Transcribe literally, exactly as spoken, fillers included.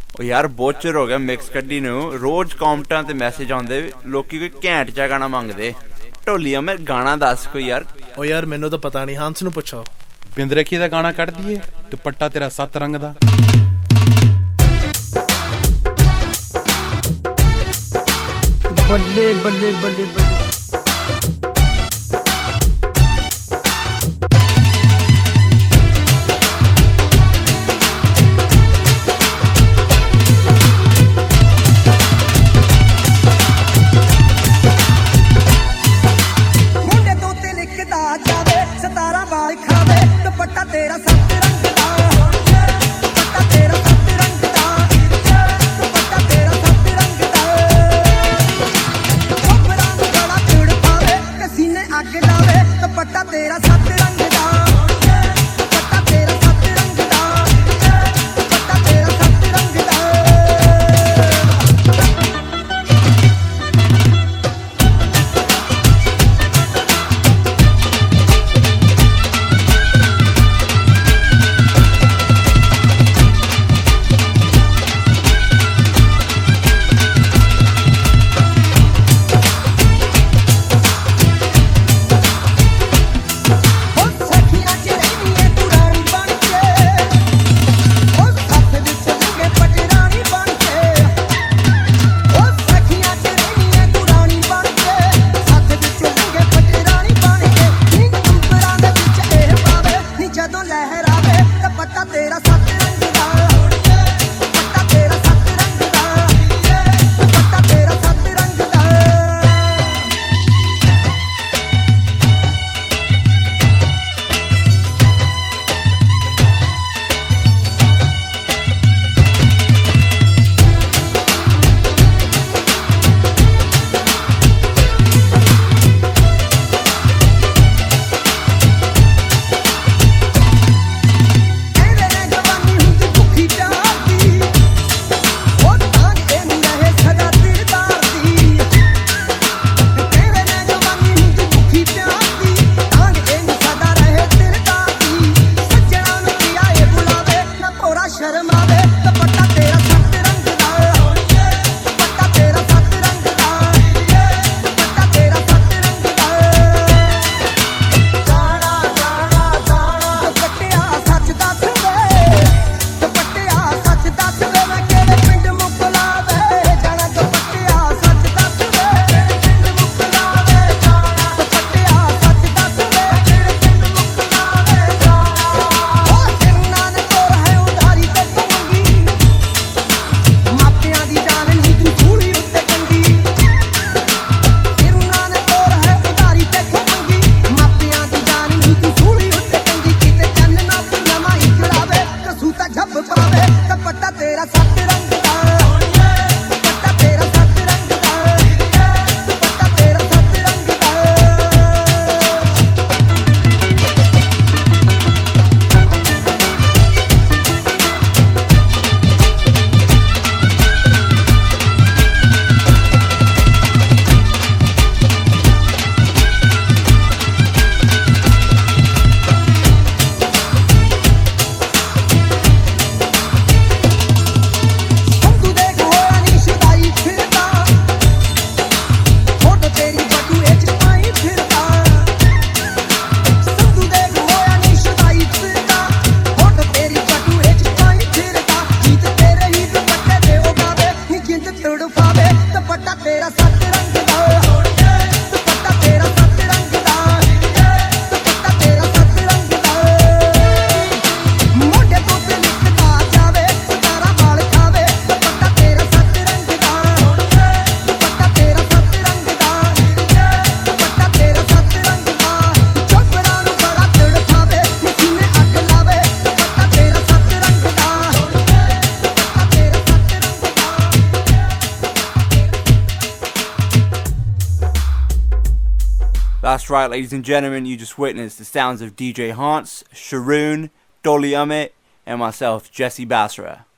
ਉਹ ਯਾਰ ਬਹੁਤ ਚਿਰ ਹੋ ਗਿਆ ਮਿਕਸ ਕੱਢੀ ਨੂੰ। ਰੋਜ਼ ਕਮੈਂਟਾਂ ਤੇ ਮੈਸੇਜ ਆਉਂਦੇ ਲੋਕੀ ਕੋਈ ਘੈਂਟ ਜਿਹਾ ਗਾਣਾ ਮੰਗਦੇ। ਢੋਲੀਆ ਮੈਂ ਗਾਣਾ ਦੱਸ ਕੋਈ ਯਾਰ। ਉਹ ਯਾਰ ਮੈਨੂੰ ਤਾਂ ਪਤਾ ਨਹੀਂ, ਹੰਸ ਨੂੰ ਪੁੱਛੋ। ਬਿੰਦ ਰੱਖੀ ਦਾ ਗਾਣਾ ਕੱਢ ਦਈਏ, ਦੁਪੱਟਾ ਤੇਰਾ ਸੱਤ ਰੰਗ ਦਾ। ਬੱਲੇ ਬੱਲੇ ਬੱਲੇ ਬੱਲੇ That's right, ladies and gentlemen, you just witnessed the sounds of D J Hans, Sharoon, Dolly Umit, and myself, Jesse Basra.